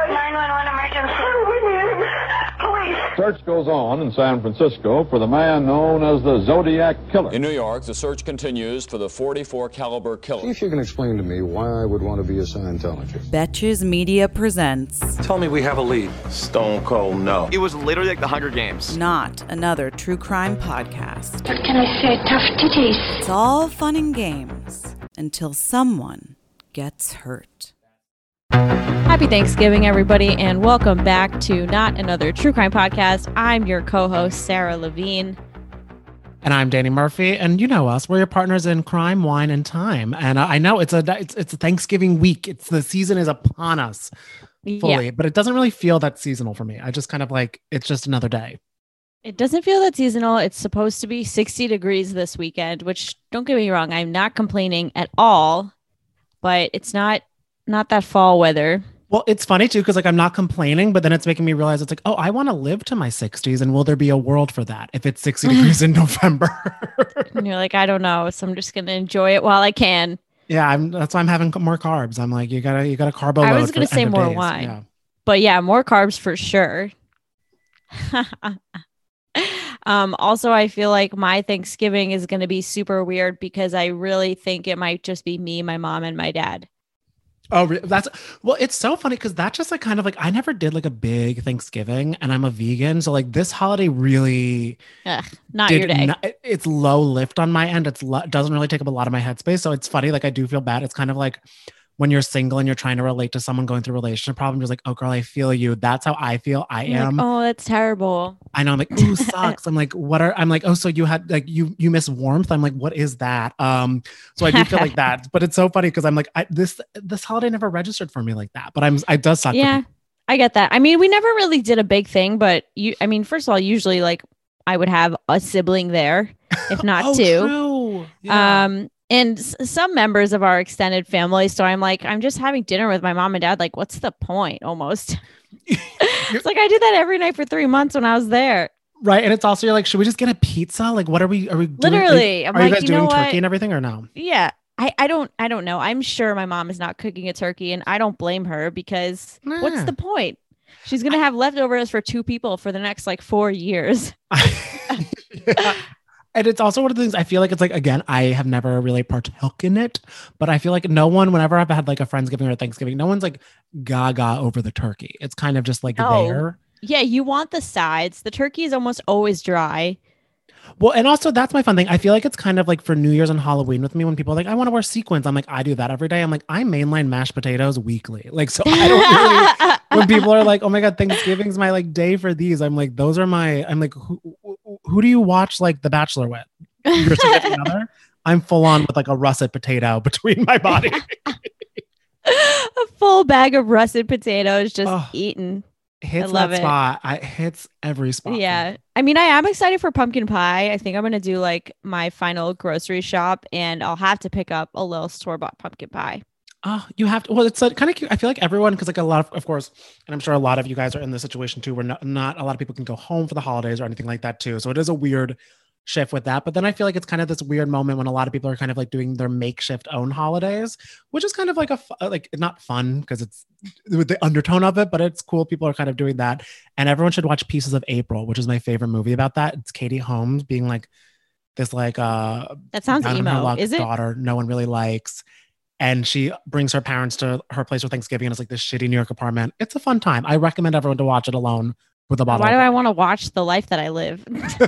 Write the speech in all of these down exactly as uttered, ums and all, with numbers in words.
nine one one emergency. We need him. Police. Search goes on in San Francisco for the man known as the Zodiac Killer. In New York, the search continues for the forty-four caliber killer. See if you can explain to me why I would want to be a Scientologist. Betches Media presents... Tell me we have a lead. Stone cold no. It was literally like the Hunger Games. Not another true crime podcast. What can I say? Tough titties. It's all fun and games until someone gets hurt. Happy Thanksgiving, everybody, and welcome back to Not Another True Crime Podcast. I'm your co-host, Sarah Levine. And I'm Danny Murphy, and you know us. We're your partners in crime, wine, and time. And uh, I know it's a it's it's a Thanksgiving week. It's the season is upon us fully, yeah. But it doesn't really feel that seasonal for me. I just kind of like it's just another day. It doesn't feel that seasonal. It's supposed to be sixty degrees this weekend, which don't get me wrong, I'm not complaining at all, but it's not not that fall weather. Well, it's funny too, because like I'm not complaining, but then it's making me realize it's like, oh, I want to live to my sixties, and will there be a world for that if it's sixty degrees in November? And you're like, I don't know, so I'm just gonna enjoy it while I can. Yeah, I'm. That's why I'm having more carbs. I'm like, you gotta, you gotta carbo load. I was gonna say more days. wine, yeah. But yeah, more carbs for sure. um. Also, I feel like my Thanksgiving is gonna be super weird because I really think it might just be me, my mom, and my dad. Oh, that's well, it's so funny because that's just like kind of like I never did like a big Thanksgiving and I'm a vegan. So like this holiday really Ugh, not your day. Not, it's low lift on my end. It's lo- doesn't really take up a lot of my headspace. So it's funny. Like I do feel bad. It's kind of like when you're single and you're trying to relate to someone going through a relationship problem. You're like, oh girl, I feel you. That's how I feel. I You're am. Like, oh, that's terrible. I know. I'm like, ooh, sucks. I'm like, what are, I'm like, oh, so you had like, you, you miss warmth. I'm like, what is that? Um, so I do feel like that, but it's so funny because I'm like, I, this, this holiday never registered for me like that, but I'm, I does suck. Yeah, I get that. I mean, we never really did a big thing, but you, I mean, first of all, usually like I would have a sibling there, if not oh, two. True. Yeah. Um, and s- some members of our extended family. So I'm like, I'm just having dinner with my mom and dad. Like, what's the point almost? It's like I did that every night for three months when I was there. Right. And it's also, you're like, should we just get a pizza? Like, what are we, are we doing? Literally. Are, I'm are like, you guys you doing know turkey what? and everything or no? Yeah. I, I don't, I don't know. I'm sure my mom is not cooking a turkey and I don't blame her because Nah. what's the point? She's going to have leftovers for two people for the next like four years. Yeah. And it's also one of the things I feel like it's like, again, I have never really partook in it, but I feel like no one, whenever I've had like a Friendsgiving or a Thanksgiving, no one's like gaga over the turkey. It's kind of just like Oh. there. Yeah. You want the sides. The turkey is almost always dry. Well, and also that's my fun thing. I feel like it's kind of like for New Year's and Halloween with me when people are like, I want to wear sequins. I'm like, I do that every day. I'm like, I mainline mashed potatoes weekly. Like, so I don't really, when people are like, oh my God, Thanksgiving's my like day for these. I'm like, those are my, I'm like, who, who do you watch like The Bachelor with? Your significant other? I'm full on with like a russet potato between my body. A full bag of russet potatoes just Oh. eaten. Hits I love that it. spot. I hits every spot. Yeah. I mean, I am excited for pumpkin pie. I think I'm going to do like my final grocery shop and I'll have to pick up a little store-bought pumpkin pie. Oh, you have to. Well, it's kind of cute. I feel like everyone, because like a lot of, of course, and I'm sure a lot of you guys are in this situation too, where not, not a lot of people can go home for the holidays or anything like that too. So it is a weird shift with that. But then I feel like it's kind of this weird moment when a lot of people are kind of like doing their makeshift own holidays, which is kind of like a, fu- like not fun because it's with the undertone of it, but it's cool. People are kind of doing that. And everyone should watch Pieces of April, which is my favorite movie about that. It's Katie Holmes being like this, like, uh, That sounds down on her emo. luck Is it? daughter no one really likes. And she brings her parents to her place for Thanksgiving and it's like this shitty New York apartment. It's a fun time. I recommend everyone to watch it alone with a bottle Why of do I wine. want to watch the life that I live?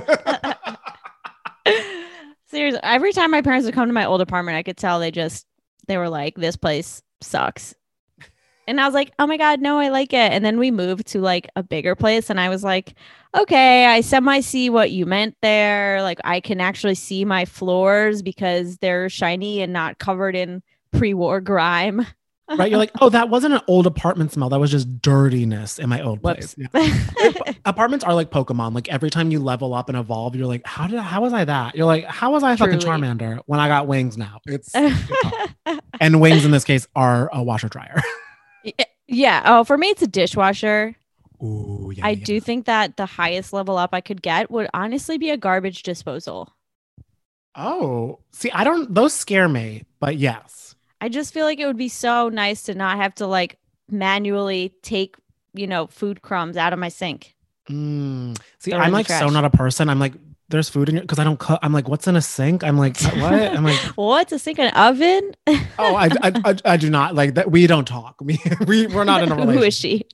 Seriously, every time my parents would come to my old apartment, I could tell they just, they were like, this place sucks. And I was like, oh my God, no, I like it. And then we moved to like a bigger place. And I was like, okay, I semi see what you meant there. Like I can actually see my floors because they're shiny and not covered in pre-war grime. Right? You're like, oh, that wasn't an old apartment smell. That was just dirtiness in my old place. Whoops. Yeah. Apartments are like Pokemon. Like every time you level up and evolve, you're like, how did how was I that? You're like, how was I fucking Truly. Charmander when I got wings now? It's, it's and wings in this case are a washer dryer. Yeah. Oh, for me, it's a dishwasher. Ooh, yeah. I yeah. do think that the highest level up I could get would honestly be a garbage disposal. Oh, see, I don't, those scare me, but yes. I just feel like it would be so nice to not have to like manually take you know, food crumbs out of my sink. Mm. See, Throw it in I'm the like so trash. not a person. I'm like, there's food in your because I don't cook. I'm like, what's in a sink? I'm like, what? I'm like, What's a sink? An oven? oh, I, I, I, I do not like that. We don't talk. We, we we're not in a relationship. Who is she?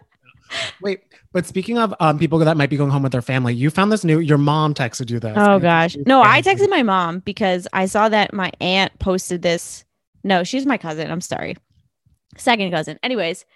Wait, but speaking of um people that might be going home with their family, you found this new. Your mom texted you this. Oh And gosh. you- No, I texted my mom because I saw that my aunt posted this. No, she's my cousin. I'm sorry. Second cousin. Anyways,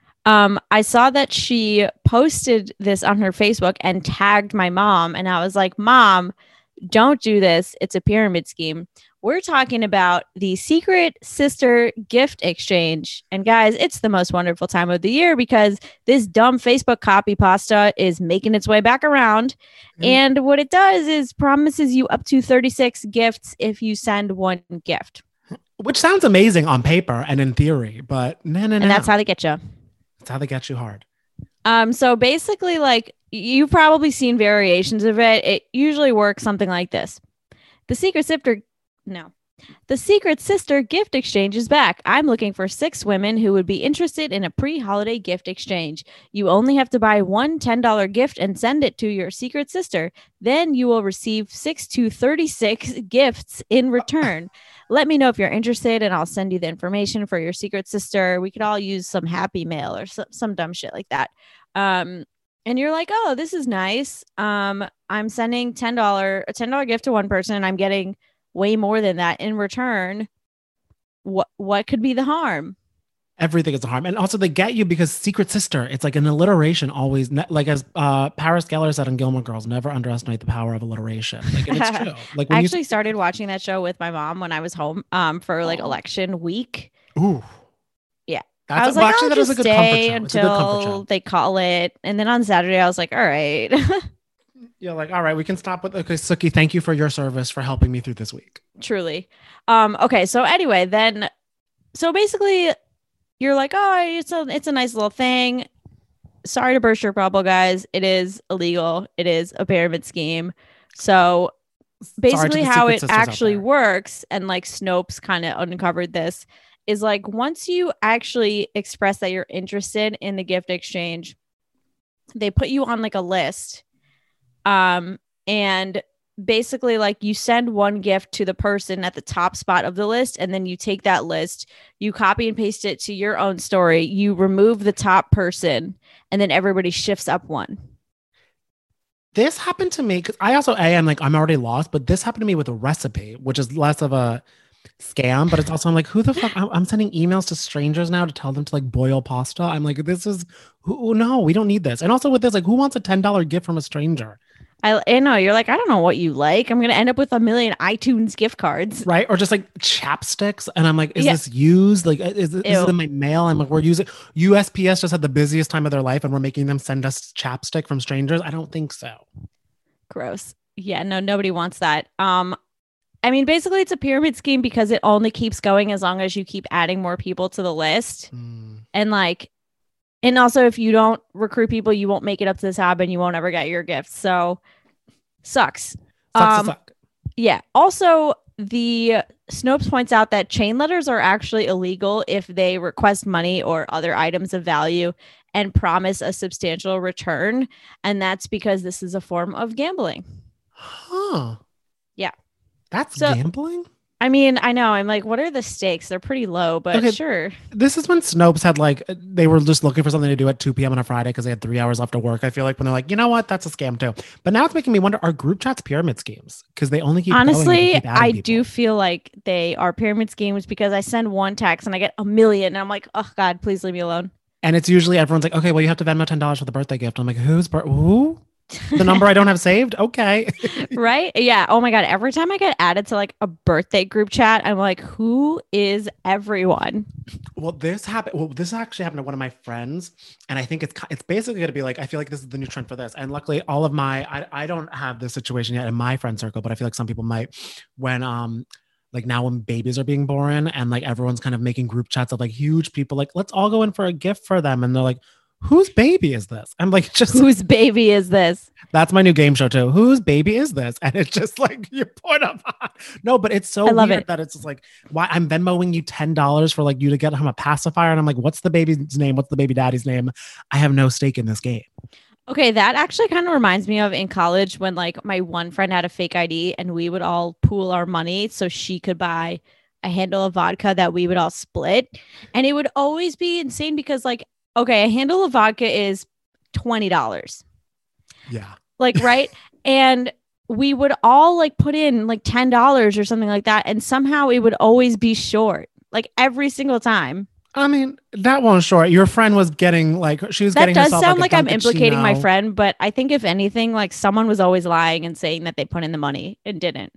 um, I saw that she posted this on her Facebook and tagged my mom. And I was like, Mom, don't do this. It's a pyramid scheme. We're talking about the Secret Sister gift exchange. And guys, it's the most wonderful time of the year because this dumb Facebook copy pasta is making its way back around. Mm. And what it does is promises you up to thirty-six gifts if you send one gift. Which sounds amazing on paper and in theory, but no, no, no. And that's how they get you. That's how they get you hard. Um, so basically, like you've probably seen variations of it. It usually works something like this. The Secret Sister, no. The Secret Sister gift exchange is back. I'm looking for six women who would be interested in a pre-holiday gift exchange. You only have to buy one ten dollars gift and send it to your secret sister. Then you will receive six to thirty-six gifts in return. Let me know if you're interested and I'll send you the information for your secret sister. We could all use some Happy Mail or so, some dumb shit like that. Um, and you're like, oh, this is nice. Um, I'm sending ten dollars, a ten dollars gift to one person and I'm getting way more than that in return. What what could be the harm? Everything is a harm. And also they get you because Secret Sister, it's like an alliteration always, ne- like as uh, Paris Geller said on Gilmore Girls, never underestimate the power of alliteration. Like, and it's true. Like I when actually started watching that show with my mom when I was home um, for like Oh. election week. you, ooh. Yeah. That's I was well, like, actually, I'll that is just a good comfort stay show. It's a good comfort until show. they call it. And then on Saturday, I was like, all right. You're like, all right, we can stop with, okay, Suki, thank you for your service for helping me through this week. Truly. Um, okay. So anyway, then, so basically you're like, oh, it's a, it's a nice little thing. Sorry to burst your bubble, guys. It is illegal. It is a pyramid scheme. So basically the how Secret it Sisters out actually there. works, and like Snopes kind of uncovered this, is like once you actually express that you're interested in the gift exchange, they put you on like a list. Um, and basically like you send one gift to the person at the top spot of the list, and then you take that list, you copy and paste it to your own story, you remove the top person, and then everybody shifts up one. This happened to me because I also, A, I'm like, I'm already lost, but this happened to me with a recipe, which is less of a scam, but it's also, I'm like, who the fuck? I'm, I'm sending emails to strangers now to tell them to like boil pasta. I'm like, this is, who, no, we don't need this. And also with this, like, who wants a ten dollars gift from a stranger? I, I know you're like, I don't know what you like. I'm going to end up with a million iTunes gift cards. Right? Or just like chapsticks. And I'm like, is Yeah. this used? Like, is, is Ew. it in my mail? I'm like, we're using, U S P S just had the busiest time of their life and we're making them send us chapstick from strangers. I don't think so. Gross. Yeah, no, nobody wants that. Um, I mean, basically it's a pyramid scheme because it only keeps going as long as you keep adding more people to the list. Mm. And like, and also if you don't recruit people, you won't make it up to the top and you won't ever get your gifts. So sucks. Sucks to Um, suck. Yeah. Also, the Snopes points out that chain letters are actually illegal if they request money or other items of value and promise a substantial return. And that's because this is a form of gambling. Huh. Yeah. That's So- gambling? I mean, I know. I'm like, what are the stakes? They're pretty low, but Okay. sure. This is when Snopes had like, they were just looking for something to do at two p.m. on a Friday because they had three hours left of work. I feel like when they're like, you know what? That's a scam too. But now it's making me wonder, are group chats pyramid schemes? Because they only keep going and Honestly, keep adding I people. do feel like they are pyramid schemes because I send one text and I get a million. And I'm like, oh, God, please leave me alone. And it's usually everyone's like, okay, well, you have to Venmo ten dollars for the birthday gift. I'm like, who's, bir- who? The number I don't have saved? Okay. Right? Yeah. Oh my God. Every time I get added to like a birthday group chat, I'm like, who is everyone? Well, this happened. Well, this actually happened to one of my friends, and I think it's ki- it's basically going to be like, I feel like this is the new trend for this. And luckily, all of my I, I don't have this situation yet in my friend circle, but I feel like some people might. When um like now when babies are being born and like everyone's kind of making group chats of like huge people, like let's all go in for a gift for them, and they're like, whose baby is this? I'm like, just Whose baby is this? that's my new game show too. Whose baby is this? And it's just like you point up. No, but it's so I love weird it. that it's just like, why I'm Venmoing you ten dollars for like you to get him a pacifier. And I'm like, what's the baby's name? What's the baby daddy's name? I have no stake in this game. Okay, that actually kind of reminds me of in college when like my one friend had a fake I D and we would all pool our money so she could buy a handle of vodka that we would all split. And it would always be insane because like, okay, a handle of vodka is twenty dollars. Yeah. Like, right? And we would all like put in like ten dollars or something like that. And somehow it would always be short, like every single time. I mean, that one short. Your friend was getting like she was That getting does herself, sound like, like, a I'm implicating my Dunkaccino. friend, but I think if anything, like someone was always lying and saying that they put in the money and didn't.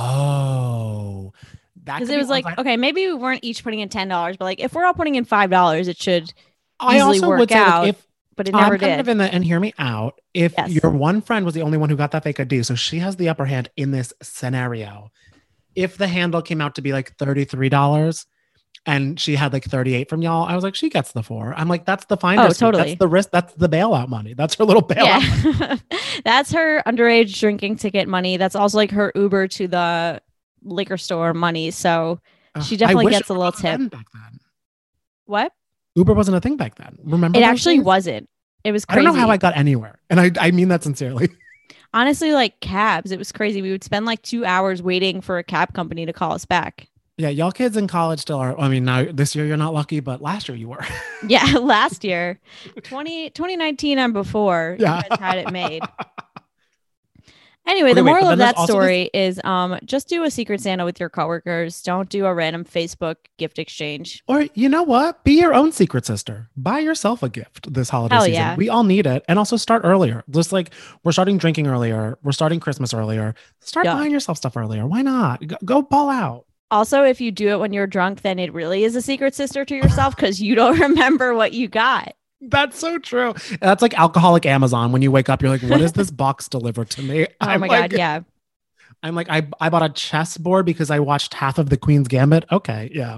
Oh, that Because could it be was like, online. okay, maybe we weren't each putting in ten dollars, but like if we're all putting in five dollars, it should I easily also work would say like, out. if But it never I'm kind did. of in the and hear me out. If Yes. your one friend was the only one who got that fake I D, so she has the upper hand in this scenario. If the handle came out to be like thirty-three dollars and she had like thirty-eight from y'all, I was like, she gets the four. I'm like, that's the finder. Oh, fee. totally. That's the risk. That's the bailout money. That's her little bailout. Yeah. That's her underage drinking ticket money. That's also like her Uber to the liquor store money. So Ugh, she I definitely wish gets a Uber little wasn't a tip. thing back then. What? Uber wasn't a thing back then. Remember? It those actually days? wasn't. It was I crazy. don't know how I got anywhere, and I I mean that sincerely. Honestly, like cabs, it was crazy. We would spend like two hours waiting for a cab company to call us back. Yeah, y'all kids in college still are. I mean, now this year you're not lucky, but last year you were. Yeah, last year, twenty, twenty nineteen and before, Yeah. you guys had it made. Anyway, Okay, the wait, moral but of then that there's also story is um just do a Secret Santa with your coworkers. Don't do a random Facebook gift exchange. Or you know what? Be your own secret sister. Buy yourself a gift this holiday Hell season. yeah. We all need it. And also start earlier. Just like we're starting drinking earlier. We're starting Christmas earlier. Start Yeah. buying yourself stuff earlier. Why not? Go, go ball out. Also, if you do it when you're drunk, then it really is a secret sister to yourself because you don't remember what you got. That's so true. That's like alcoholic Amazon. When you wake up, you're like, what is this box delivered to me? Oh I'm my like, God, yeah. I'm like, I, I bought a chessboard because I watched half of the Queen's Gambit. Okay, yeah.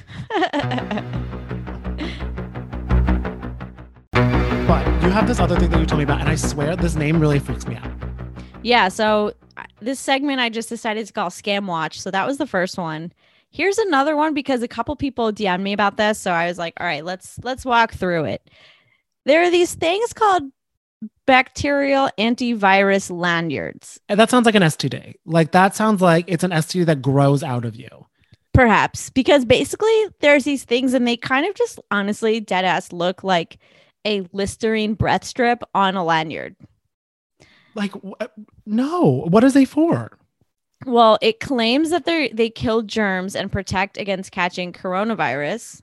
But you have this other thing that you told me about, and I swear this name really freaks me out. Yeah, so uh, this segment I just decided to call Scam Watch. So that was the first one. Here's another one because a couple people D M'd me about this. So I was like, all right, let's let's walk through it. There are these things called bacterial antivirus lanyards. And that sounds like an S T D. Like that sounds like it's an S T D that grows out of you. Perhaps because basically there's these things and they kind of just honestly dead ass look like a Listerine breath strip on a lanyard. Like, wh- no, what is they for? Well, it claims that they they kill germs and protect against catching coronavirus.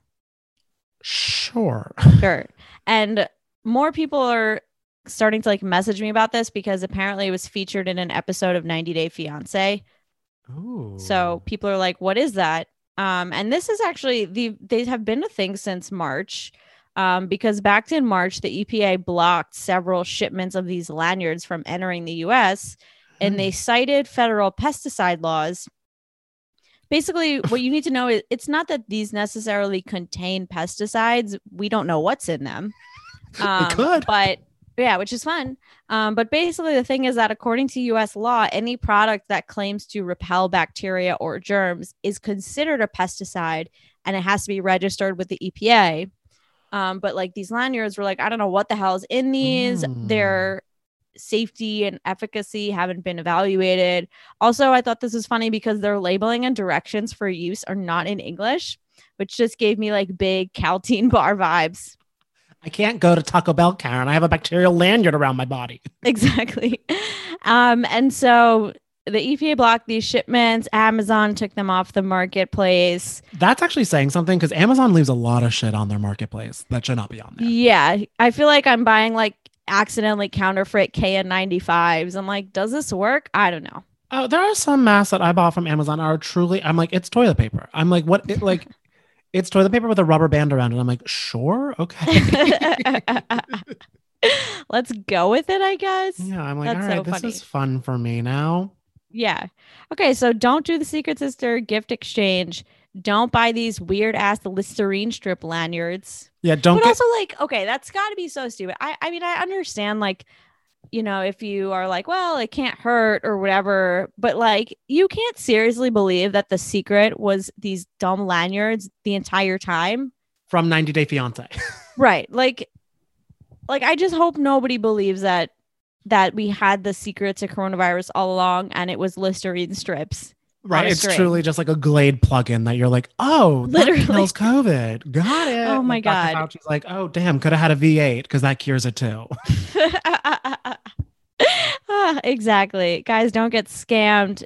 Sure. Sure. And more people are starting to like message me about this because apparently it was featured in an episode of ninety Day Fiance. Ooh. So people are like, what is that? Um, and this is actually the they have been a thing since March. Um, because back in March, the E P A blocked several shipments of these lanyards from entering the U S and they cited federal pesticide laws. Basically, what you need to know is it's not that these necessarily contain pesticides. We don't know what's in them. Um, could. But yeah, which is fun. Um, but basically, the thing is that according to U S law, any product that claims to repel bacteria or germs is considered a pesticide and it has to be registered with the E P A. Um, but like these lanyards were like, I don't know what the hell is in these. Mm. Their safety and efficacy haven't been evaluated. Also, I thought this was funny because their labeling and directions for use are not in English, which just gave me like big Caltine bar vibes. I can't go to Taco Bell, Karen. I have a bacterial lanyard around my body. Exactly. Um, and so the E P A blocked these shipments. Amazon took them off the marketplace. That's actually saying something because Amazon leaves a lot of shit on their marketplace that should not be on there. Yeah. I feel like I'm buying like accidentally counterfeit K N ninety-fives. I'm like, does this work? I don't know. Oh, there are some masks that I bought from Amazon are truly, I'm like, it's toilet paper. I'm like, what? It, like, it's toilet paper with a rubber band around it. I'm like, sure. Okay. Let's go with it, I guess. Yeah. I'm like, That's all so right, this funny. is fun for me now. Yeah. Okay. So don't do the Secret Sister gift exchange. don't buy these weird ass Listerine strip lanyards. Yeah, don't But get also, like, okay, that's got to be so stupid. I, I mean, I understand, like, you know, if you are like, well, it can't hurt or whatever, but like, you can't seriously believe that the secret was these dumb lanyards the entire time. from ninety Day Fiance. Right. Like, like I just hope nobody believes that that we had the secret to coronavirus all along and it was Listerine strips. Right. It's string. truly just like a Glade plugin that you're like, oh, Literally. that kills COVID. Got it. Oh my Like Doctor God. Fauci's like, oh, damn, could have had a V eight because that cures it too. Ah, exactly. Guys, don't get scammed.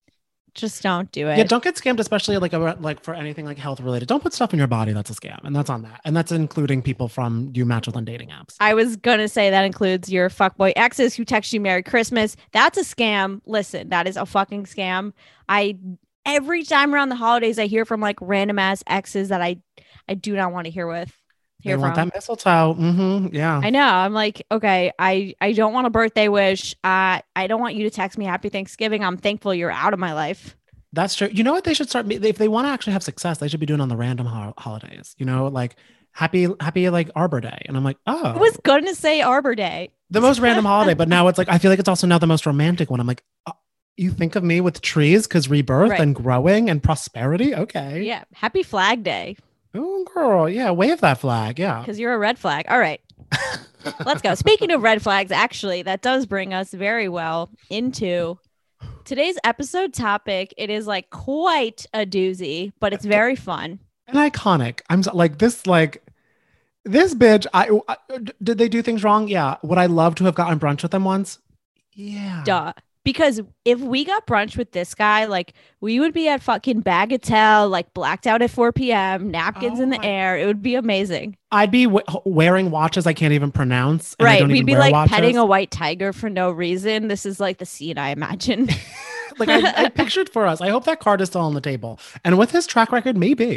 Just don't do it. Yeah, don't get scammed, especially like a, like for anything like health related. Don't put stuff in your body that's a scam, and that's on that, and that's including people from you match with on dating apps. I was gonna say that includes your fuckboy exes who text you Merry Christmas. That's a scam. Listen, that is a fucking scam. I every time around the holidays I hear from like random ass exes that I I do not want to hear with. They Hear want from. that mistletoe. Mm-hmm. Yeah. I know. I'm like, okay, I I don't want a birthday wish. Uh, I don't want you to text me Happy Thanksgiving. I'm thankful you're out of my life. That's true. You know what they should start if they want to actually have success, they should be doing on the random ho- holidays. You know, like happy happy like Arbor Day. And I'm like, oh, I was gonna say Arbor Day. the most random holiday, but now it's like I feel like it's also now the most romantic one. I'm like, oh, you think of me with trees because rebirth Right. and growing and prosperity. Okay. Yeah. Happy Flag Day. Oh, girl. Yeah. Wave that flag. Yeah. Because you're a red flag. All right. Let's go. Speaking of red flags, actually, that does bring us very well into today's episode topic. It is like quite a doozy, but it's very fun. And iconic. I'm so, like this, like this bitch. I, I did they do things wrong? Yeah. Would I love to have gotten brunch with them once? Yeah. Duh. Because if we got brunch with this guy, like we would be at fucking Bagatelle, like blacked out at four p.m., napkins Oh in the my- air. It would be amazing. I'd be w- wearing watches I can't even pronounce. and I Right. don't We'd even be wear like watches. petting a white tiger for no reason. This is like the scene I imagine. like I, I pictured for us. I hope that card is still on the table. And with his track record, maybe.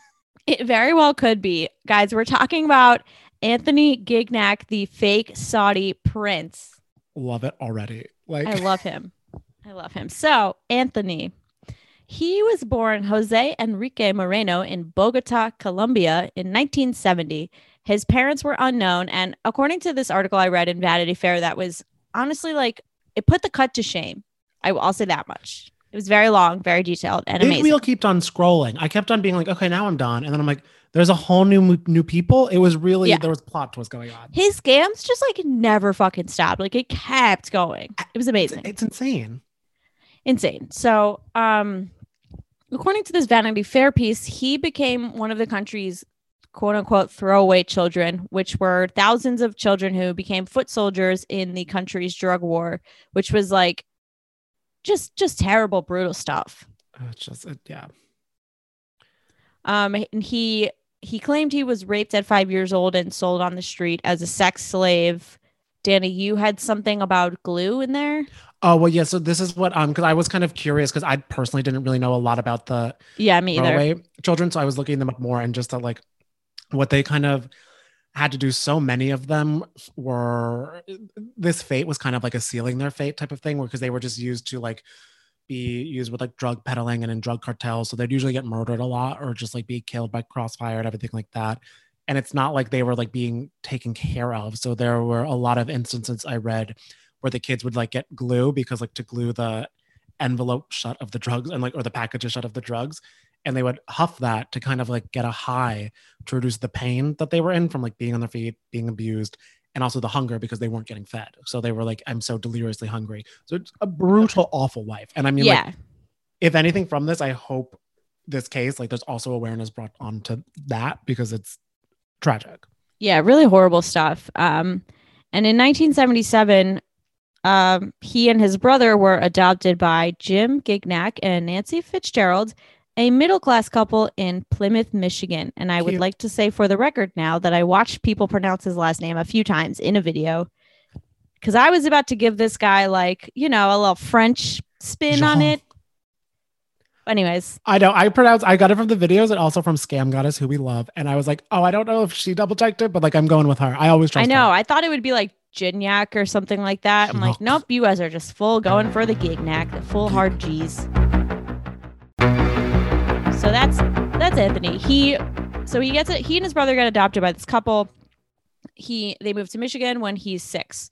It very well could be. Guys, we're talking about Anthony Gignac, the fake Saudi prince. Love it already. Like I love him. I love him. So, Anthony, he was born Jose Enrique Moreno in Bogota, Colombia in nineteen seventy. His parents were unknown. And according to this article I read in Vanity Fair, that was honestly like, it put the cut to shame. I, I'll say that much. It was very long, very detailed, and Big amazing. wheel kept on scrolling. I kept on being like, okay, now I'm done. And then I'm like, there's a whole new new people. It was really Yeah. there was plot twist going on. His scams just like never fucking stopped. Like it kept going. It was amazing. It's insane. Insane. So, um, according to this Vanity Fair piece, he became one of the country's quote unquote throwaway children, which were thousands of children who became foot soldiers in the country's drug war, which was like just just terrible, brutal stuff. Uh, It's just it, yeah. Um, and he he claimed he was raped at five years old and sold on the street as a sex slave. Danny, you had something about glue in there. Oh well, yeah. So this is what um because I was kind of curious because I personally didn't really know a lot about the Yeah, me either. throwaway children, so I was looking them up more and just to, like what they kind of had to do. So many of them were this fate was kind of like a sealing their fate type of thing, because they were just used to like be used with like drug peddling and in drug cartels. So they'd usually get murdered a lot or just like be killed by crossfire and everything like that. And it's not like they were like being taken care of. So there were a lot of instances I read where the kids would like get glue because like to glue the envelope shut of the drugs and like or the packages shut of the drugs, and they would huff that to kind of like get a high to reduce the pain that they were in from like being on their feet, being abused, and also the hunger because they weren't getting fed. So they were like, I'm so deliriously hungry. So it's a brutal, awful life. And I mean, Yeah. like, if anything from this, I hope this case, like there's also awareness brought onto that because it's tragic. Yeah, really horrible stuff. Um, and in nineteen seventy-seven, um, he and his brother were adopted by Jim Gignac and Nancy Fitzgerald, a middle-class couple in Plymouth, Michigan. And I would Cute. like to say for the record now that I watched people pronounce his last name a few times in a video, because I was about to give this guy like, you know, a little French spin on Jean. it. Anyways, I know I pronounced, I got it from the videos and also from Scam Goddess, who we love. And I was like, oh, I don't know if she double checked it, but like, I'm going with her. I always trust I know. her. I thought it would be like Gignac or something like that. I'm like, No. nope, you guys are just full going for the Gignac, the full hard G's. So that's that's Anthony. He so he gets it. He and his brother got adopted by this couple. He they moved to Michigan when he's six,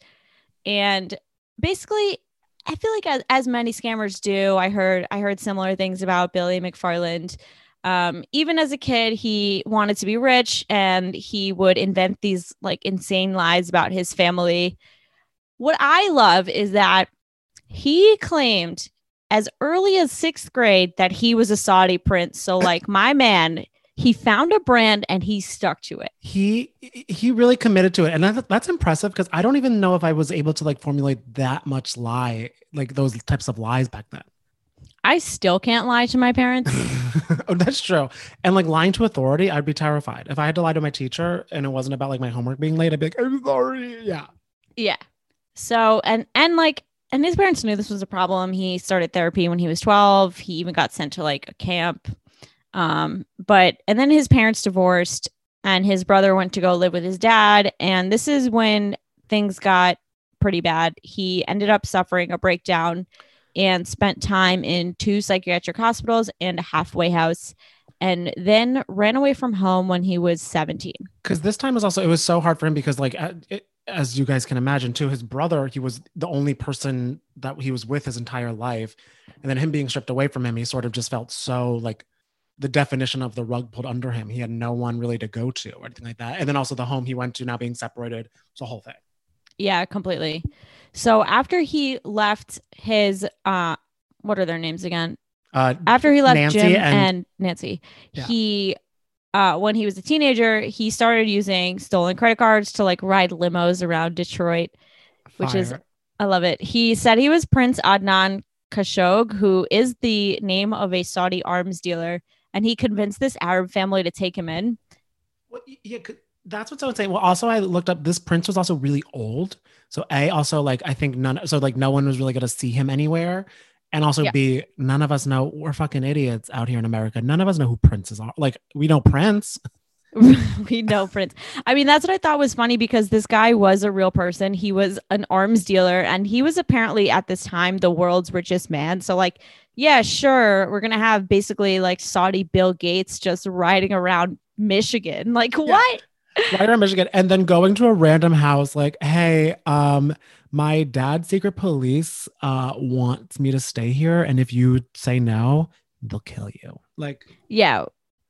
and basically, I feel like as, as many scammers do, I heard I heard similar things about Billy McFarland. Um, even as a kid, he wanted to be rich, and he would invent these like insane lies about his family. What I love is that he claimed as early as sixth grade that he was a Saudi prince. So like my man, he found a brand and he stuck to it. He he really committed to it. And that, that's impressive because I don't even know if I was able to like formulate that much lie, like those types of lies back then. I still can't lie to my parents. Oh, that's true. And like lying to authority, I'd be terrified. If I had to lie to my teacher and it wasn't about like my homework being late, I'd be like, I'm sorry. Yeah. Yeah. So, and, and like, and his parents knew this was a problem. He started therapy when he was twelve. He even got sent to like a camp. Um, but, and then his parents divorced and his brother went to go live with his dad. And this is when things got pretty bad. He ended up suffering a breakdown and spent time in two psychiatric hospitals and a halfway house, and then ran away from home when he was seventeen. Because this time was also, it was so hard for him because like, it, as you guys can imagine too, his brother, he was the only person that he was with his entire life. And then him being stripped away from him, he sort of just felt so like the definition of the rug pulled under him. He had no one really to go to or anything like that. And then also the home he went to now being separated. It's a whole thing. Yeah, completely. So after he left his, uh, what are their names again? Uh, after he left Nancy Jim and, and Nancy, yeah. he, uh, when he was a teenager, he started using stolen credit cards to like ride limos around Detroit, which Fire. is, I love it. He said he was Prince Adnan Khashoggi, who is the name of a Saudi arms dealer. And he convinced this Arab family to take him in. Well, yeah, that's what's so insane. Well, also I looked up, this prince was also really old. So A, also like, I think none, so like no one was really going to see him anywhere. And also yeah. B, none of us know, we're fucking idiots out here in America. None of us know who princes are. Like we know Prince. We know Prince. I mean, that's what I thought was funny because this guy was a real person. He was an arms dealer and he was apparently at this time the world's richest man. So like, yeah, sure. We're going to have basically like Saudi Bill Gates just riding around Michigan. Like yeah. what? Right around Michigan. And then going to a random house like, hey, um, my dad's secret police uh, wants me to stay here. And if you say no, they'll kill you. Like, yeah,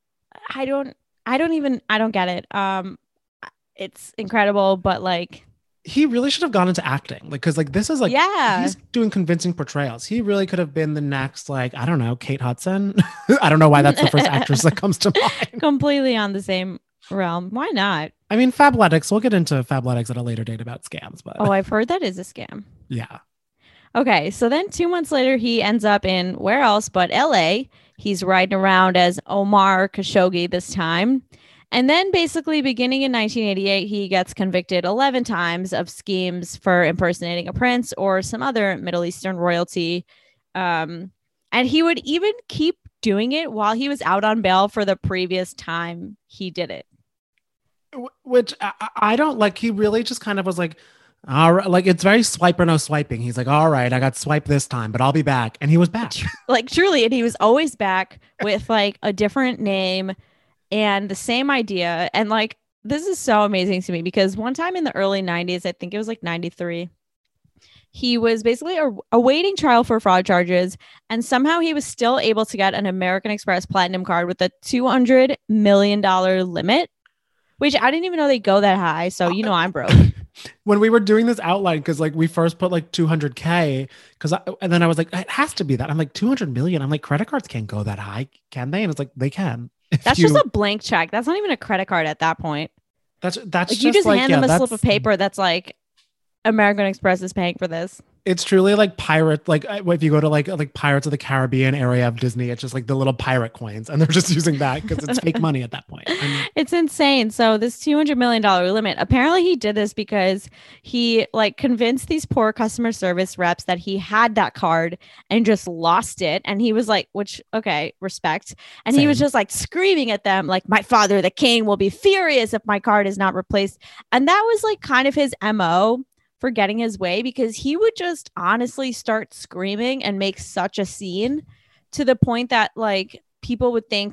I don't, I don't even, I don't get it. Um, it's incredible, but like, he really should have gone into acting. Like, cause like, this is like, yeah, he's doing convincing portrayals. He really could have been the next, like, I don't know, Kate Hudson. I don't know why that's the first actress that comes to mind. Completely on the same realm. Why not? I mean, Fabletics, we'll get into Fabletics at a later date about scams, but oh, I've heard that is a scam. Yeah. Okay. So then two months later, he ends up in where else but L A. He's riding around as Omar Khashoggi this time. And then basically beginning in nineteen eighty-eight, he gets convicted eleven times of schemes for impersonating a prince or some other Middle Eastern royalty. Um, and he would even keep doing it while he was out on bail for the previous time he did it. Which I, I don't like. He really just kind of was like, all right, like it's very swipe or no swiping. He's like, all right, I got swiped this time, but I'll be back. And he was back. Like truly. And he was always back with like a different name and the same idea. And like, this is so amazing to me because one time in the early nineties, I think it was like ninety-three, he was basically a- awaiting trial for fraud charges. And somehow he was still able to get an American Express Platinum card with a two hundred million dollars limit, which I didn't even know they go that high. So, you know, I'm broke. When we were doing this outline, because like we first put like two hundred K, because and then I was like, it has to be that. I'm like, two hundred million. I'm like, credit cards can't go that high, can they? And it's like, they can. If That's you, just a blank check. That's not even a credit card at that point. That's that's Like just you just like, hand yeah, them a slip that's- of paper that's like American Express is paying for this. It's truly like pirate, like if you go to like like Pirates of the Caribbean area of Disney, it's just like the little pirate coins, and they're just using that because it's fake money at that point. I mean, it's insane. So this two hundred million dollars limit, apparently he did this because he like convinced these poor customer service reps that he had that card and just lost it. And he was like, which, okay, respect. And Same. he was just like screaming at them, like, my father, the king, will be furious if my card is not replaced. And that was like kind of his M O for getting his way, because he would just honestly start screaming and make such a scene to the point that like people would think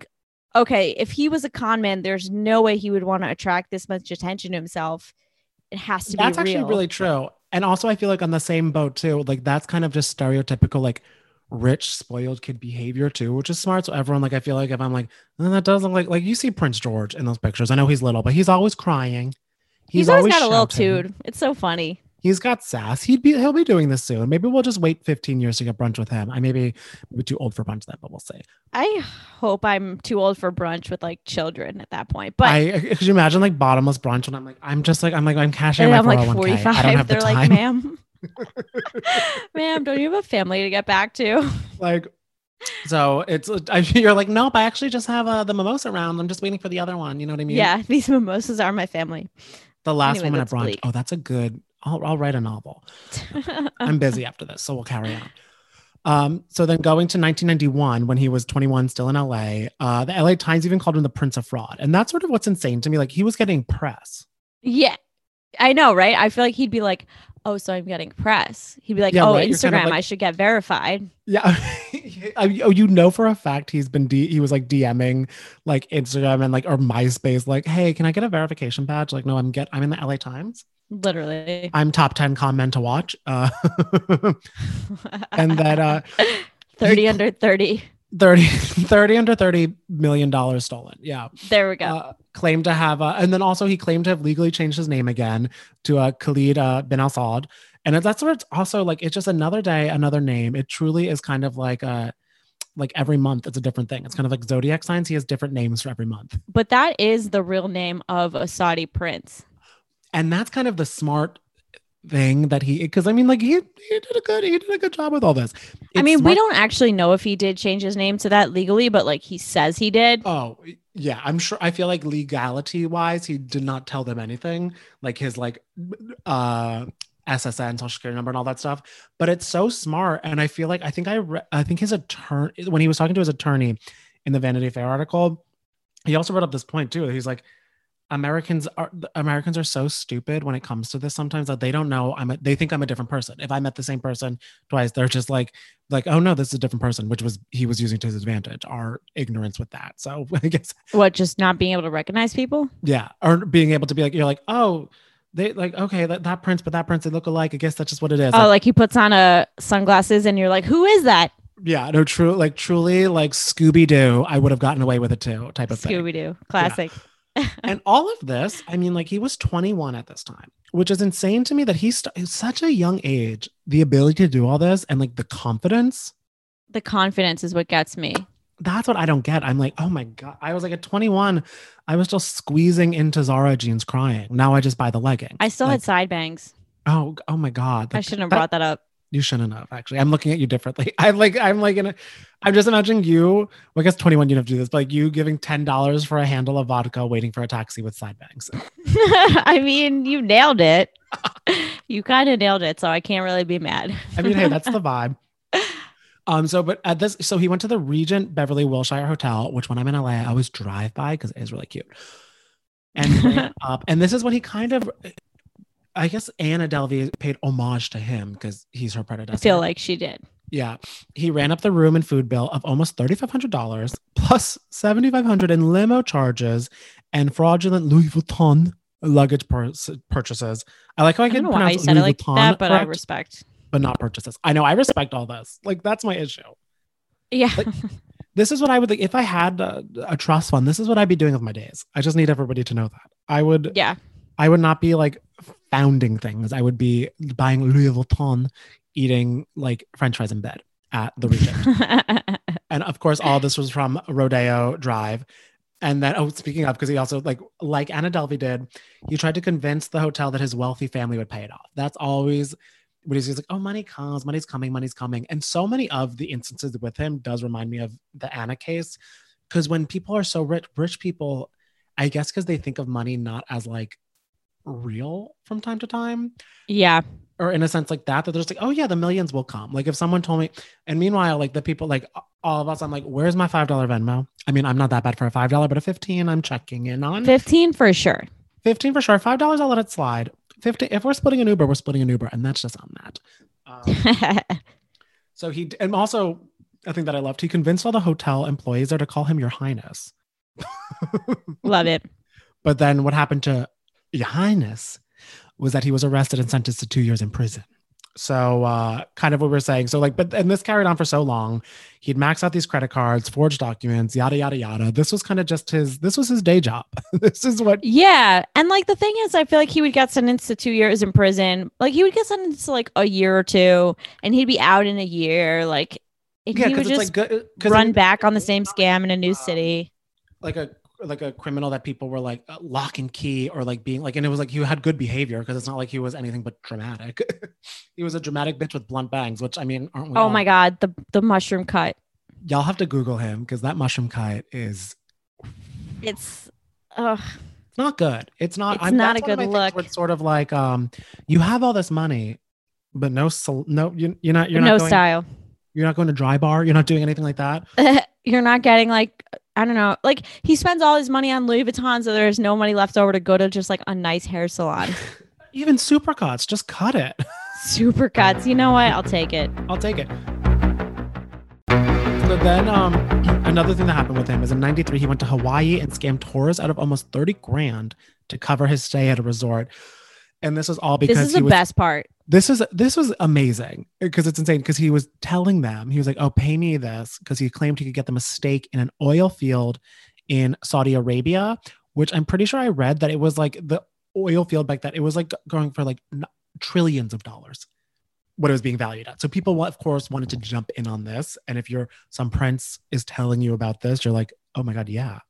okay, if he was a con man, there's no way he would want to attract this much attention to himself. It has to That's be real. actually really true. And also I feel like on the same boat too, like that's kind of just stereotypical, like rich, spoiled kid behavior too, which is smart. So everyone, like, I feel like if I'm like, oh, that doesn't look like, like you see Prince George in those pictures. I know he's little, but he's always crying. He's, he's always, always got shouting. a little toot. It's so funny. He's got sass. He'd be he'll be doing this soon. Maybe we'll just wait fifteen years to get brunch with him. I may be, maybe too old for brunch then, but we'll see. I hope I'm too old for brunch with like children at that point. But I could you imagine like bottomless brunch when I'm like, I'm just like, I'm like, I'm cashing my I'm like four oh one k. forty-five. I don't have They're the like, time. ma'am, ma'am, don't you have a family to get back to? Like, so it's I, you're like, nope, I actually just have uh, the mimosa round. I'm just waiting for the other one. You know what I mean? Yeah, these mimosas are my family. The last Anyway, woman at that's brunch. bleak. Oh, that's a good. I'll, I'll write a novel. I'm busy after this, so we'll carry on. Um, so then going to nineteen ninety-one, when he was twenty-one, still in L A, uh, the L A Times even called him the Prince of Fraud. And that's sort of what's insane to me. Like he was getting press. Yeah, I know, right? I feel like he'd be like, oh, so I'm getting press. He'd be like, Yeah, oh, right? You're Instagram, kind of like- I should get verified. Yeah. Oh, you know for a fact he's been, D- he was like DMing like Instagram and like, or MySpace, like, hey, can I get a verification badge? Like, no, I'm get, I'm in the L A Times. Literally. I'm top ten con men to watch. Uh, and that uh, thirty he- under thirty. thirty, thirty under thirty million dollars stolen. Yeah. There we go. Uh, claimed to have, uh, and then also he claimed to have legally changed his name again to uh, Khalid uh, bin Al Saud. And that's where it's also like, it's just another day, another name. It truly is kind of like uh like every month it's a different thing. It's kind of like zodiac signs. He has different names for every month. But that is the real name of a Saudi prince. And that's kind of the smart thing that he, because I mean, like he, he did a good, he did a good job with all this. I It's mean, we smart- don't actually know if he did change his name to that legally, but like he says he did. Oh yeah, I'm sure. I feel like legality wise, he did not tell them anything, like his like uh S S N, social security number, and all that stuff. But it's so smart, and I feel like I think I re- I think his attorney, when he was talking to his attorney in the Vanity Fair article, he also brought up this point too. He's like, Americans are Americans are so stupid when it comes to this sometimes that they don't know I'm a, they think I'm a different person. If I met the same person twice, they're just like like oh no, this is a different person, which was he was using to his advantage, our ignorance with that. So I guess What, just not being able to recognize people? yeah, or being able to be like you're like oh they like okay that, that prince but that prince they look alike. I guess that's just what it is. Oh, Like, like he puts on a sunglasses and you're like, who is that? yeah, no, true, like truly like Scooby Doo. I would have gotten away with it too, type of thing. Scooby Doo, classic. And all of this, I mean, like he was twenty-one at this time, which is insane to me that he's st- such a young age, the ability to do all this and like the confidence. The confidence is what gets me. That's what I don't get. I'm like, oh my God. I was like at twenty-one, I was still squeezing into Zara jeans crying. Now I just buy the leggings. I still like, had side bangs. Oh, oh my God. I Like, shouldn't have that- brought that up. You shouldn't have actually. I'm looking at you differently. I'm like, I'm like in a, I'm just imagining you, well, I guess twenty-one, you don't have to do this, but like you giving ten dollars for a handle of vodka, waiting for a taxi with side bangs. I mean, you nailed it. You kind of nailed it, so I can't really be mad. I mean, hey, that's the vibe. Um, so, but at this, so he went to the Regent Beverly Wilshire Hotel, which when I'm in L A, I always drive by because it is really cute. And ran up, and this is what he kind of, I guess Anna Delvey paid homage to him because he's her predecessor. I feel like she did. Yeah, he ran up the room and food bill of almost thirty-five hundred dollars plus seventy-five hundred dollars in limo charges and fraudulent Louis Vuitton luggage pur- purchases. I like how I, I can don't know why you pronounce said Louis it like Vuitton that, but I correct, respect. but not purchases. I know I respect all this. Like that's my issue. Yeah. Like, this is what I would like if I had a, a trust fund. This is what I'd be doing with my days. I just need everybody to know that. I would. Yeah. I would not be like founding things. I would be buying Louis Vuitton, eating like French fries in bed at the Regent. And of course, all this was from Rodeo Drive. And then, oh, speaking of, because he also like like Anna Delvey did, he tried to convince the hotel that his wealthy family would pay it off. That's always what he's like, oh, money comes, money's coming, money's coming. And so many of the instances with him does remind me of the Anna case. Because when people are so rich, rich people, I guess because they think of money not as like real from time to time, Yeah. or in a sense like that, that they're just like, oh yeah, the millions will come. Like if someone told me, and meanwhile, like the people, like all of us, I'm like, where's my five dollar Venmo? I mean, I'm not that bad for a five dollar, but a fifteen, I'm checking in on. fifteen for sure. fifteen for sure. five dollars, I'll let it slide. fifty, if we're splitting an Uber, we're splitting an Uber, and that's just on that. Um, so he, and also, I think that I loved, he convinced all the hotel employees there to call him Your Highness. Love it. But then what happened to Your Highness was that he was arrested and sentenced to two years in prison. So uh, kind of what we're saying. So like, but and this carried on for so long. He'd max out these credit cards, forge documents, yada, yada, yada. This was kind of just his, this was his day job. This is what. Yeah. And like, the thing is, I feel like he would get sentenced to two years in prison. Like he would get sentenced to like a year or two and he'd be out in a year. Like, and Yeah, he would because just it's like good, run back on the same scam in a new city. like a like a criminal that people were like uh, lock and key or like being like, and it was like he had good behavior because it's not like he was anything but dramatic. He was a dramatic bitch with blunt bangs, which I mean, aren't we Oh all? my God. The, the mushroom cut. Y'all have to Google him because that mushroom cut is It's, ugh. it's not good. It's not. It's not that's a one of good my things look. where it's sort of like um, you have all this money, but no, sol- no, you, you're not. You're no not going, style. You're not going to dry bar. You're not doing anything like that. You're not getting like, I don't know, like he spends all his money on Louis Vuitton, so there's no money left over to go to just like a nice hair salon. Even supercuts, just cut it. Super cuts. You know what? I'll take it. I'll take it. So then um, another thing that happened with him is in ninety-three, he went to Hawaii and scammed tourists out of almost thirty grand to cover his stay at a resort. And this is all because This is he the was, best part. This is this was amazing because it's insane because he was telling them, he was like, oh, pay me this because he claimed he could get them a stake in an oil field in Saudi Arabia, which I'm pretty sure I read that it was like the oil field back then. It was like going for like n- trillions of dollars. What it was being valued at. So people, of course, wanted to jump in on this. And if you're some prince is telling you about this, you're like, oh my God, yeah.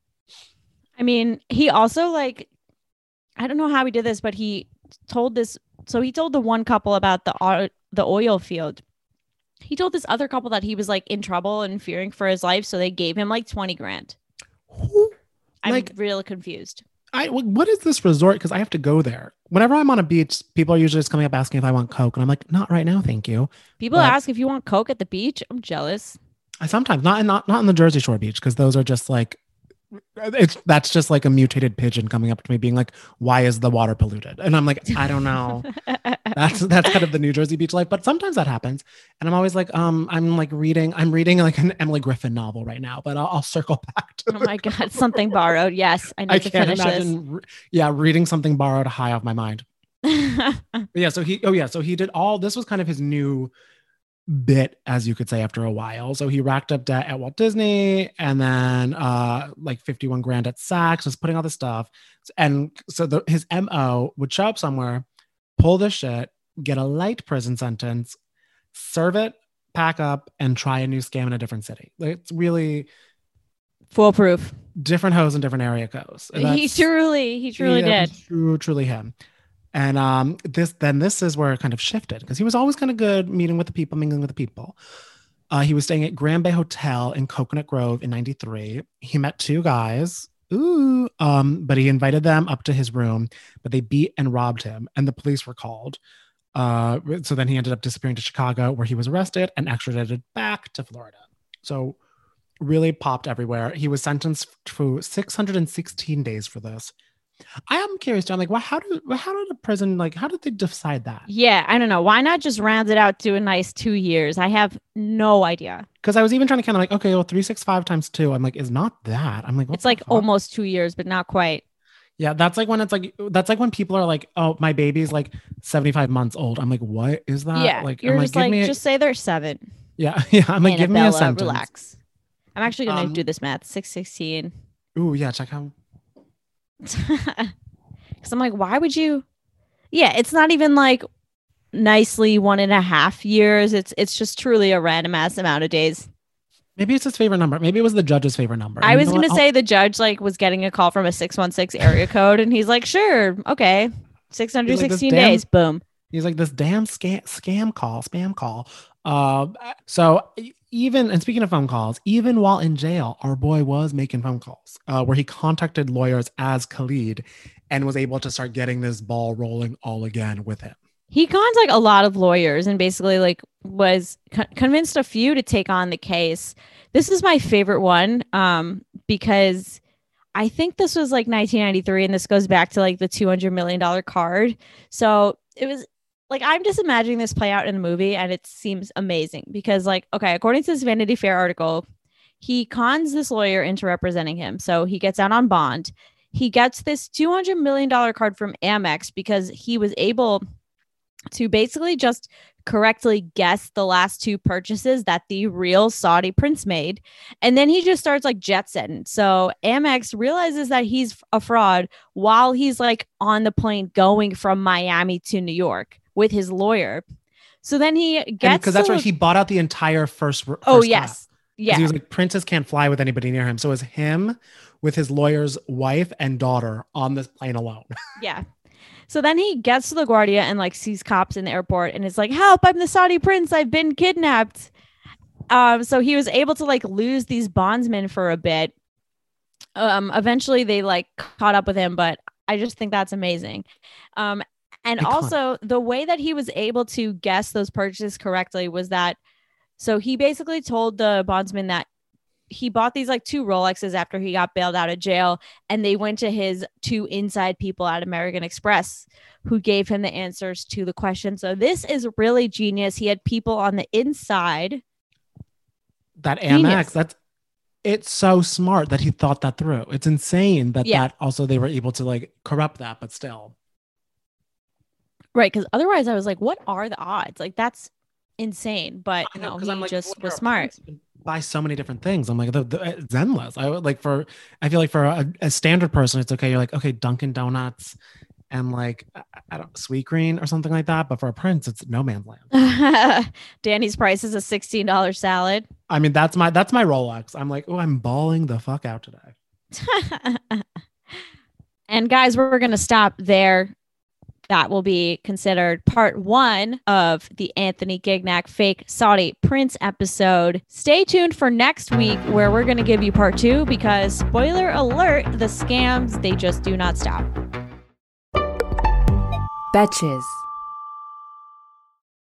I mean, he also like, I don't know how he did this, but he told this. So he told the one couple about the o- the oil field. He told this other couple that he was like in trouble and fearing for his life. So they gave him like twenty grand. Who, I'm like, really confused. I, what is this resort? Because I have to go there. Whenever I'm on a beach, people are usually just coming up asking if I want Coke. And I'm like, not right now, thank you. People But- ask if you want Coke at the beach. I'm jealous. I sometimes, not in, not, not in the Jersey Shore beach, because those are just like, it's that's just like a mutated pigeon coming up to me being like, why is the water polluted? And I'm like, I don't know. That's that's kind of the New Jersey beach life, but sometimes that happens. And I'm always like, um, I'm like reading, I'm reading like an Emily Griffin novel right now, but I'll, I'll circle back to Oh my God, something borrowed. Yes, I need I to can't finish imagine, re- yeah, reading something borrowed high off my mind. this. But yeah, so he, oh yeah, so he did all, this was kind of his new bit, as you could say, after a while. So he racked up debt at Walt Disney and then uh like fifty-one grand at Saks, was putting all this stuff. And so the, his M O would show up somewhere, pull this shit, get a light prison sentence, serve it, pack up, and try a new scam in a different city. Like, it's really Foolproof. different hoes in different area codes. And He that's- truly, he truly yeah, did. True, truly him. And um, this then this is where it kind of shifted because he was always kind of good meeting with the people, mingling with the people. Uh, he was staying at Grand Bay Hotel in Coconut Grove in ninety-three. He met two guys. Ooh, um, but he invited them up to his room, but they beat and robbed him, and the police were called. Uh, so then he ended up disappearing to Chicago, where he was arrested and extradited back to Florida. So really popped everywhere. He was sentenced to six hundred sixteen days for this. I am curious, John. Like, well, how did how did a prison like how did they decide that? Yeah, I don't know. Why not just round it out to a nice two years? I have no idea. Because I was even trying to kind of like, okay, well, three six five times two. I'm like, is not that? I'm like, what It's the like fuck? almost two years, but not quite. Yeah, that's like when it's like that's like when people are like, oh, my baby's like seventy-five months old. I'm like, what is that? yeah, like, you're I'm just give like, me a- just say they're seven. yeah, yeah. I'm like, give me a Annabella, sentence. relax. I'm actually gonna Um, do this math. six sixteen. Ooh, yeah. Check out. Because I'm like, why would you? Yeah, it's not even like nicely one and a half years. It's it's just truly a random ass amount of days. Maybe it's his favorite number. Maybe it was the judge's favorite number. I And you was know gonna what? say the judge like was getting a call from a six one six area code, and he's like, sure, okay, six hundred sixteen damn- days, boom. He's like, this damn scam scam call, spam call. Uh, so even and speaking of phone calls, even while in jail, our boy was making phone calls uh, where he contacted lawyers as Khalid and was able to start getting this ball rolling all again with him. He conned like a lot of lawyers and basically like was co- convinced a few to take on the case. This is my favorite one um, because I think this was like nineteen ninety-three, and this goes back to like the two hundred million dollars card. So it was like, I'm just imagining this play out in a movie, and it seems amazing because like, okay, according to this Vanity Fair article, he cons this lawyer into representing him. So he gets out on bond. He gets this two hundred million dollars card from Amex because he was able to basically just correctly guess the last two purchases that the real Saudi prince made. And then he just starts like jet setting. So Amex realizes that he's a fraud while he's like on the plane going from Miami to New York with his lawyer. So then he gets because that's to, right. He bought out the entire first. first Oh, yes. Yeah. He was like, princes can't fly with anybody near him. So it was him with his lawyer's wife and daughter on this plane alone. Yeah. So then he gets to LaGuardia and like sees cops in the airport and is like, help, I'm the Saudi prince. I've been kidnapped. Um, so he was able to like lose these bondsmen for a bit. Um, eventually they like caught up with him, but I just think that's amazing. Um, and also the way that he was able to guess those purchases correctly was that, so he basically told the bondsman that he bought these like two Rolexes after he got bailed out of jail, and they went to his two inside people at American Express who gave him the answers to the question. So this is really genius. He had people on the inside. That Genius. Amex, that's it's so smart that he thought that through. It's insane that Yeah. that also they were able to like corrupt that, but still. Right, because otherwise I was like, what are the odds? Like that's insane. But I know, no, 'cause he I'm like, just well, was you're a smart. prince, you can buy so many different things. I'm like, the, the, it's endless. I would like for, I feel like for a, a standard person, it's okay. You're like, okay, Dunkin' Donuts and like, I, I don't Sweet Green or something like that. But for a prince, it's no man's land. Danny's price is a sixteen dollars salad. I mean, that's my, that's my Rolex. I'm like, oh, I'm balling the fuck out today. And guys, we're going to stop there. That will be considered part one of the Anthony Gignac fake Saudi prince episode. Stay tuned for next week where we're going to give you part two because spoiler alert, the scams, they just do not stop. Betches.